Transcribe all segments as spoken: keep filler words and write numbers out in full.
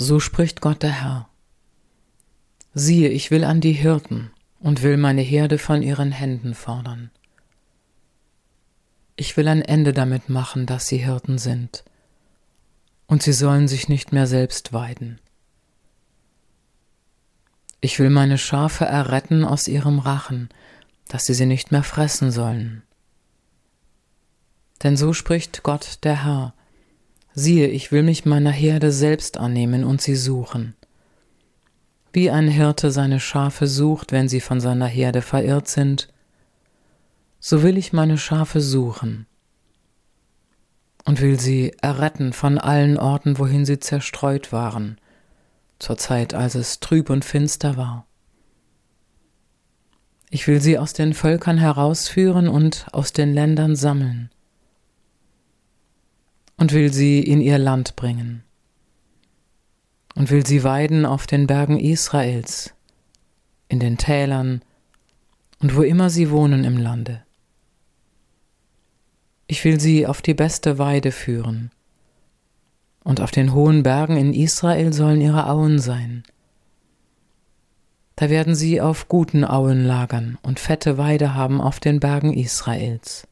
So spricht Gott der Herr. Siehe, ich will an die Hirten und will meine Herde von ihren Händen fordern. Ich will ein Ende damit machen, dass sie Hirten sind, und sie sollen sich nicht mehr selbst weiden. Ich will meine Schafe erretten aus ihrem Rachen, dass sie sie nicht mehr fressen sollen. Denn so spricht Gott der Herr: Siehe, ich will mich meiner Herde selbst annehmen und sie suchen. Wie ein Hirte seine Schafe sucht, wenn sie von seiner Herde verirrt sind, so will ich meine Schafe suchen und will sie erretten von allen Orten, wohin sie zerstreut waren, zur Zeit, als es trüb und finster war. Ich will sie aus den Völkern herausführen und aus den Ländern sammeln und will sie in ihr Land bringen und will sie weiden auf den Bergen Israels, in den Tälern und wo immer sie wohnen im Lande. Ich will sie auf die beste Weide führen, und auf den hohen Bergen in Israel sollen ihre Auen sein. Da werden sie auf guten Auen lagern und fette Weide haben auf den Bergen Israels.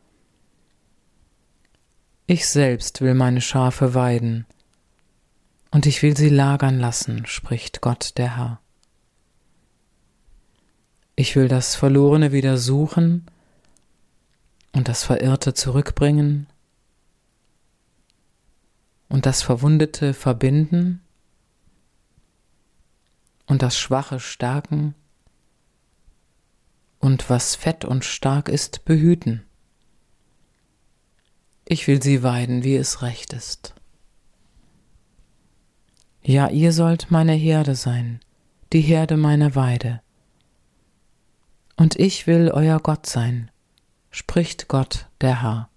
Ich selbst will meine Schafe weiden, und ich will sie lagern lassen, spricht Gott der Herr. Ich will das Verlorene wieder suchen und das Verirrte zurückbringen und das Verwundete verbinden und das Schwache stärken und was fett und stark ist, behüten. Ich will sie weiden, wie es recht ist. Ja, ihr sollt meine Herde sein, die Herde meiner Weide. Und ich will euer Gott sein, spricht Gott der Herr.